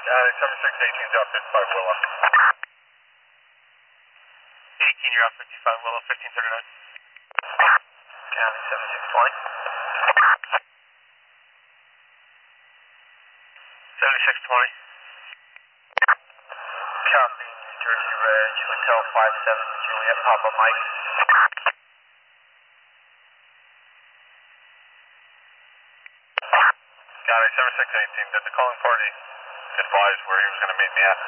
7618's out 55 Willow. 18, you're out 55 Willow, 1539. County 7620. 7620. Copy, New Jersey Reg, Hotel 57 Juliet, Papa Mike. County 7618, did the calling party advise where he was going to meet me at?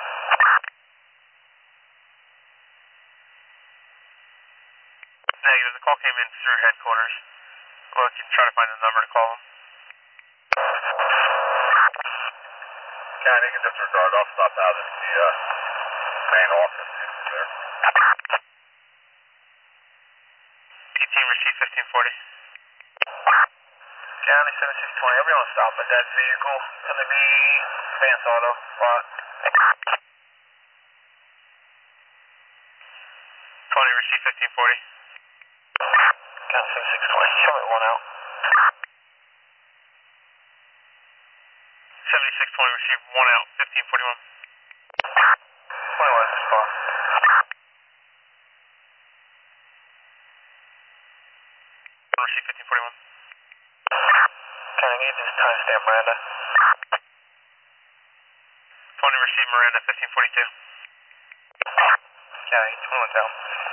Negative, the call came in through headquarters. Well, you can try to find a number to call them. County, you can disregard, I'll stop out at the main office there. 18, receive 1540. County 7620, everyone stop at that vehicle. Gonna be Vance Auto lot. 20, receive 1540. County 7620, show me one out. 7620, receive 1 out, 1541. 21 respond. Receive 1541. Can I need this timestamp, Miranda? 20, receive Miranda, 1542. County, 21 down.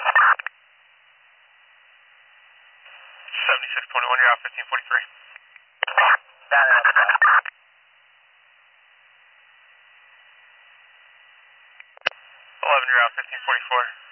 7621, you're out, 1543. That out. 11, you're out, 1544.